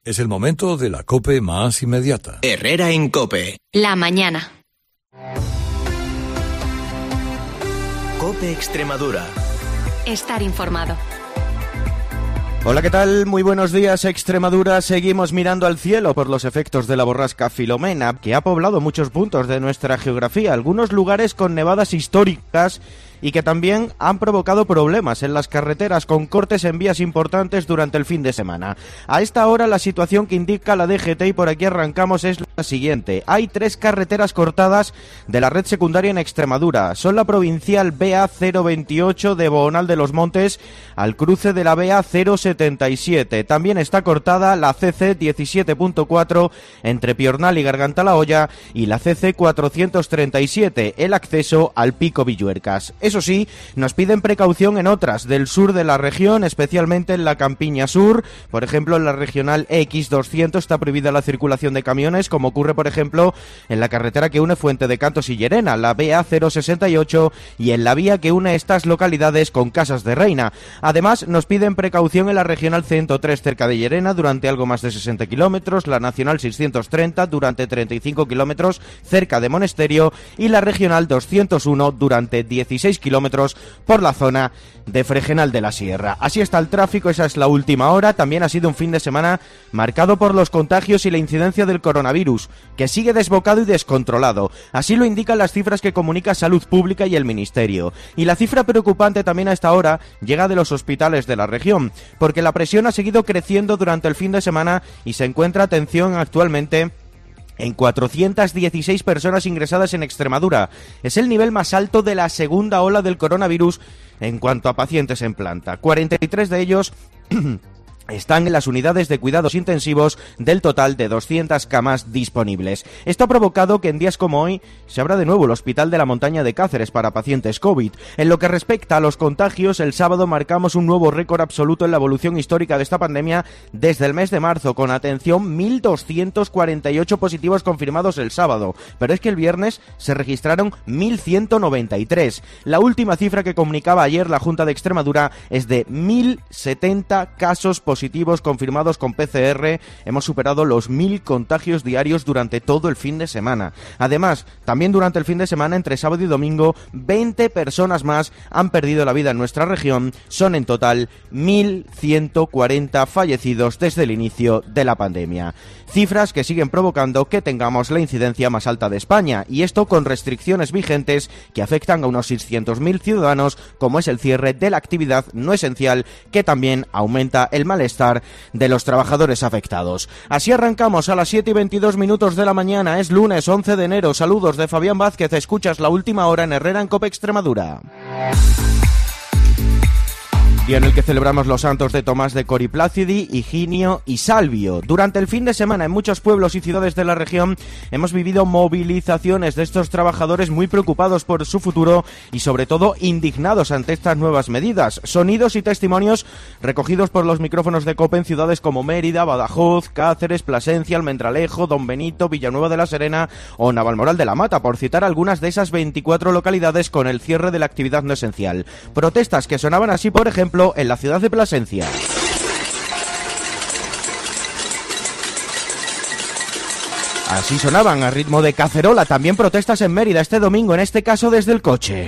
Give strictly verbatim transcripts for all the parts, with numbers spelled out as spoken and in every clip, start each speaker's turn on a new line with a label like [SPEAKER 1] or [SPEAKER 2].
[SPEAKER 1] Es el momento de la COPE más inmediata.
[SPEAKER 2] Herrera en COPE.
[SPEAKER 3] La mañana.
[SPEAKER 2] COPE Extremadura.
[SPEAKER 3] Estar informado.
[SPEAKER 4] Hola, ¿qué tal? Muy buenos días, Extremadura. Seguimos mirando al cielo por los efectos de la borrasca Filomena, que ha poblado muchos puntos de nuestra geografía, algunos lugares con nevadas históricas y que también han provocado problemas en las carreteras con cortes en vías importantes durante el fin de semana. A esta hora la situación que indica la D G T, y por aquí arrancamos, es la siguiente. Hay tres carreteras cortadas de la red secundaria en Extremadura. Son la provincial B A cero veintiocho de Boonal de los Montes al cruce de la B A cero setenta y siete. También está cortada la C C diecisiete punto cuatro entre Piornal y Garganta la Olla y la C C cuatrocientos treinta y siete, el acceso al Pico Villuercas. Eso sí, nos piden precaución en otras del sur de la región, especialmente en la Campiña Sur. Por ejemplo, en la regional X doscientos está prohibida la circulación de camiones, como ocurre, por ejemplo, en la carretera que une Fuente de Cantos y Llerena, la B A cero sesenta y ocho, y en la vía que une estas localidades con Casas de Reina. Además, nos piden precaución en la regional ciento tres cerca de Llerena durante algo más de sesenta kilómetros, la nacional seiscientos treinta durante treinta y cinco kilómetros cerca de Monesterio y la regional doscientos uno durante dieciséis kilómetros por la zona de Fregenal de la Sierra. Así está el tráfico, esa es la última hora. También ha sido un fin de semana marcado por los contagios y la incidencia del coronavirus, que sigue desbocado y descontrolado. Así lo indican las cifras que comunica Salud Pública y el Ministerio. Y la cifra preocupante también a esta hora llega de los hospitales de la región, porque la presión ha seguido creciendo durante el fin de semana y se encuentra, atención, actualmente en cuatrocientas dieciséis personas ingresadas en Extremadura. Es el nivel más alto de la segunda ola del coronavirus en cuanto a pacientes en planta. cuarenta y tres de ellos están en las unidades de cuidados intensivos del total de doscientas camas disponibles. Esto ha provocado que en días como hoy se abra de nuevo el Hospital de la Montaña de Cáceres para pacientes COVID. En lo que respecta a los contagios, el sábado marcamos un nuevo récord absoluto en la evolución histórica de esta pandemia desde el mes de marzo, con, atención, mil doscientos cuarenta y ocho positivos confirmados el sábado, pero es que el viernes se registraron mil ciento noventa y tres. La última cifra que comunicaba ayer la Junta de Extremadura es de mil setenta casos positivos positivos confirmados con P C R. Hemos superado los mil contagios diarios durante todo el fin de semana. Además, también durante el fin de semana, entre sábado y domingo, veinte personas más han perdido la vida en nuestra región. Son en total mil ciento cuarenta fallecidos desde el inicio de la pandemia. Cifras que siguen provocando que tengamos la incidencia más alta de España, y esto con restricciones vigentes que afectan a unos seiscientos mil ciudadanos, como es el cierre de la actividad no esencial, que también aumenta el malestar de los trabajadores afectados. Así arrancamos a las siete y veintidós minutos de la mañana. Es lunes once de enero. Saludos de Fabián Vázquez. Escuchas la última hora en Herrera en COPE Extremadura. Día en el que celebramos los santos de Tomás de Coriplácidi, Higinio y Salvio. Durante el fin de semana en muchos pueblos y ciudades de la región hemos vivido movilizaciones de estos trabajadores muy preocupados por su futuro y sobre todo indignados ante estas nuevas medidas. Sonidos y testimonios recogidos por los micrófonos de COPE en ciudades como Mérida, Badajoz, Cáceres, Plasencia, Almendralejo, Don Benito, Villanueva de la Serena o Navalmoral de la Mata, por citar algunas de esas veinticuatro localidades con el cierre de la actividad no esencial. Protestas que sonaban así, por ejemplo, en la ciudad de Plasencia. Así sonaban a ritmo de cacerola también protestas en Mérida este domingo, en este caso desde el coche.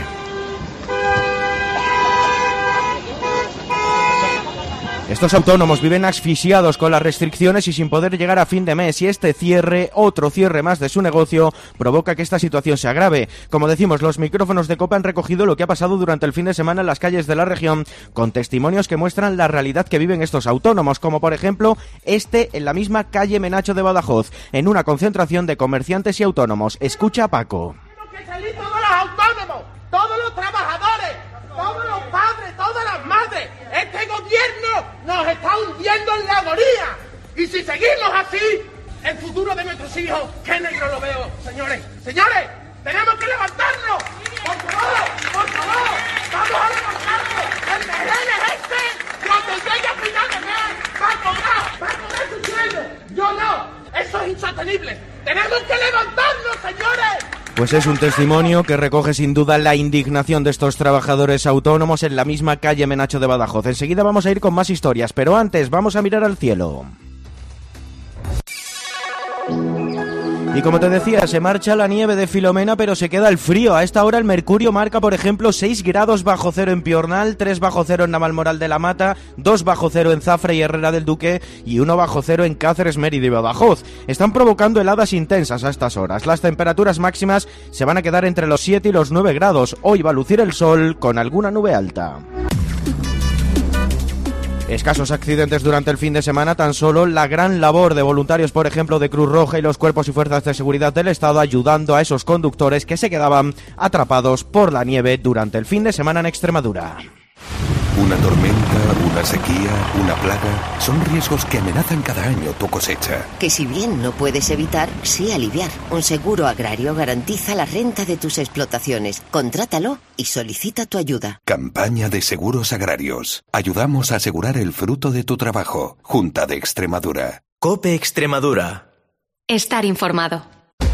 [SPEAKER 4] Estos autónomos viven asfixiados con las restricciones y sin poder llegar a fin de mes, y este cierre, otro cierre más de su negocio, provoca que esta situación se agrave. Como decimos, los micrófonos de COPE han recogido lo que ha pasado durante el fin de semana en las calles de la región, con testimonios que muestran la realidad que viven estos autónomos, como por ejemplo este en la misma calle Menacho de Badajoz, en una concentración de comerciantes y autónomos. Escucha a Paco.
[SPEAKER 5] Que salir todos los autónomos, todos los trabajadores, todos los padres, todas las madres. Este gobierno nos está hundiendo en la agonía. Y si seguimos así, el futuro de nuestros hijos, qué negro lo veo, señores. Señores, tenemos que levantarnos. Por favor, por favor, vamos a levantarnos. El merel es este, cuando llegue a final de mes, va a cobrar, va a cobrar su sueldo. Yo no, eso es insostenible. Tenemos que levantarnos, señores.
[SPEAKER 4] Pues es un testimonio que recoge sin duda la indignación de estos trabajadores autónomos en la misma calle Menacho de Badajoz. Enseguida vamos a ir con más historias, pero antes vamos a mirar al cielo. Y como te decía, se marcha la nieve de Filomena, pero se queda el frío. A esta hora el mercurio marca, por ejemplo, seis grados bajo cero en Piornal, tres bajo cero en Navalmoral de la Mata, dos bajo cero en Zafra y Herrera del Duque y uno bajo cero en Cáceres, Mérida y Badajoz. Están provocando heladas intensas a estas horas. Las temperaturas máximas se van a quedar entre los siete y los nueve grados. Hoy va a lucir el sol con alguna nube alta. Escasos accidentes durante el fin de semana, tan solo la gran labor de voluntarios, por ejemplo, de Cruz Roja y los cuerpos y fuerzas de seguridad del Estado ayudando a esos conductores que se quedaban atrapados por la nieve durante el fin de semana en Extremadura.
[SPEAKER 6] Una tormenta, una sequía, una plaga, son riesgos que amenazan cada año tu cosecha.
[SPEAKER 7] Que si bien no puedes evitar, sí aliviar. Un seguro agrario garantiza la renta de tus explotaciones. Contrátalo y solicita tu ayuda.
[SPEAKER 6] Campaña de seguros agrarios. Ayudamos a asegurar el fruto de tu trabajo. Junta de Extremadura.
[SPEAKER 2] COPE Extremadura.
[SPEAKER 3] Estar informado.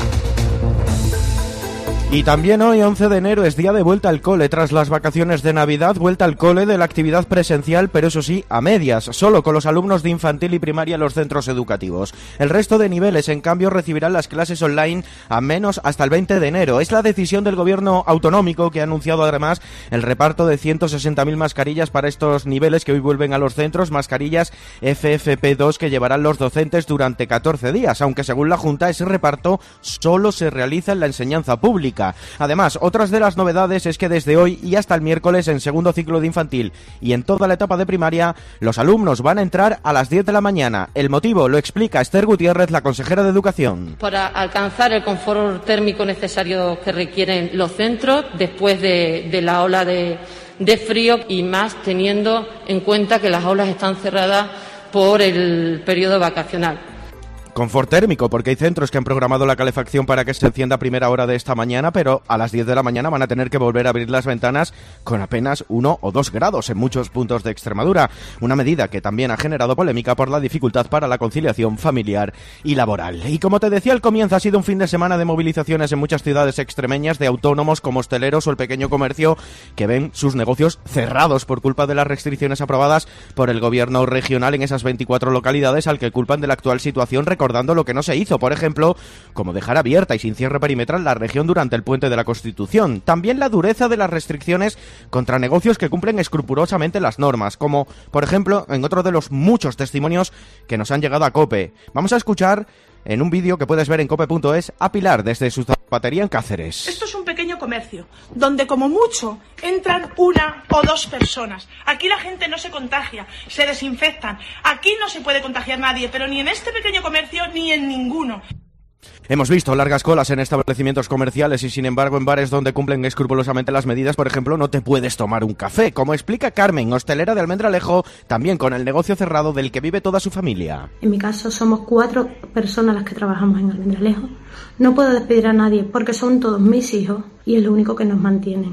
[SPEAKER 4] Y también hoy, once de enero, es día de vuelta al cole. Tras las vacaciones de Navidad, vuelta al cole de la actividad presencial, pero eso sí, a medias, solo con los alumnos de infantil y primaria en los centros educativos. El resto de niveles, en cambio, recibirán las clases online a menos hasta el veinte de enero. Es la decisión del gobierno autonómico, que ha anunciado además el reparto de ciento sesenta mil mascarillas para estos niveles que hoy vuelven a los centros, mascarillas F F P dos que llevarán los docentes durante catorce días, aunque según la Junta ese reparto solo se realiza en la enseñanza pública. Además, otras de las novedades es que desde hoy y hasta el miércoles en segundo ciclo de infantil y en toda la etapa de primaria, los alumnos van a entrar a las diez de la mañana. El motivo lo explica Esther Gutiérrez, la consejera de Educación.
[SPEAKER 8] Para alcanzar el confort térmico necesario que requieren los centros después de, de la ola de, de frío y más teniendo en cuenta que las aulas están cerradas por el periodo vacacional.
[SPEAKER 4] Confort térmico, porque hay centros que han programado la calefacción para que se encienda a primera hora de esta mañana, pero a las diez de la mañana van a tener que volver a abrir las ventanas con apenas uno o dos grados en muchos puntos de Extremadura. Una medida que también ha generado polémica por la dificultad para la conciliación familiar y laboral. Y como te decía al comienzo, ha sido un fin de semana de movilizaciones en muchas ciudades extremeñas de autónomos como hosteleros o el pequeño comercio que ven sus negocios cerrados por culpa de las restricciones aprobadas por el gobierno regional en esas veinticuatro localidades, al que culpan de la actual situación, recordando lo que no se hizo, por ejemplo, como dejar abierta y sin cierre perimetral la región durante el puente de la Constitución. También la dureza de las restricciones contra negocios que cumplen escrupulosamente las normas, como, por ejemplo, en otro de los muchos testimonios que nos han llegado a COPE. Vamos a escuchar en un vídeo que puedes ver en cope punto es a Pilar desde su zapatería en Cáceres.
[SPEAKER 9] Esto es un pequeño comercio, donde como mucho entran una o dos personas. Aquí la gente no se contagia, se desinfectan. Aquí no se puede contagiar nadie, pero ni en este pequeño comercio ni en ninguno.
[SPEAKER 4] Hemos visto largas colas en establecimientos comerciales y, sin embargo, en bares donde cumplen escrupulosamente las medidas, por ejemplo, no te puedes tomar un café, como explica Carmen, hostelera de Almendralejo, también con el negocio cerrado del que vive toda su familia.
[SPEAKER 10] En mi caso somos cuatro personas las que trabajamos en Almendralejo. No puedo despedir a nadie porque son todos mis hijos y es lo único que nos mantienen.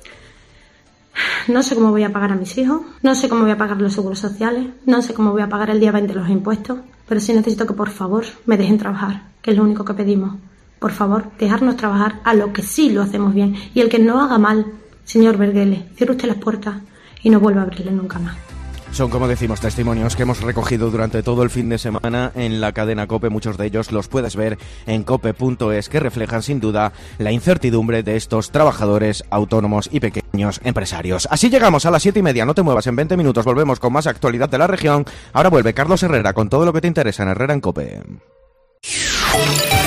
[SPEAKER 10] No sé cómo voy a pagar a mis hijos, no sé cómo voy a pagar los seguros sociales, no sé cómo voy a pagar el día veinte los impuestos, pero sí necesito que por favor me dejen trabajar, que es lo único que pedimos. Por favor, dejarnos trabajar a lo que sí lo hacemos bien. Y el que no haga mal, señor Verguele, cierre usted las puertas y no vuelva a abrirle nunca más.
[SPEAKER 4] Son, como decimos, testimonios que hemos recogido durante todo el fin de semana en la cadena COPE. Muchos de ellos los puedes ver en cope punto es, que reflejan sin duda la incertidumbre de estos trabajadores autónomos y pequeños empresarios. Así llegamos a las siete y media. No te muevas, en veinte minutos volvemos con más actualidad de la región. Ahora vuelve Carlos Herrera con todo lo que te interesa en Herrera en COPE.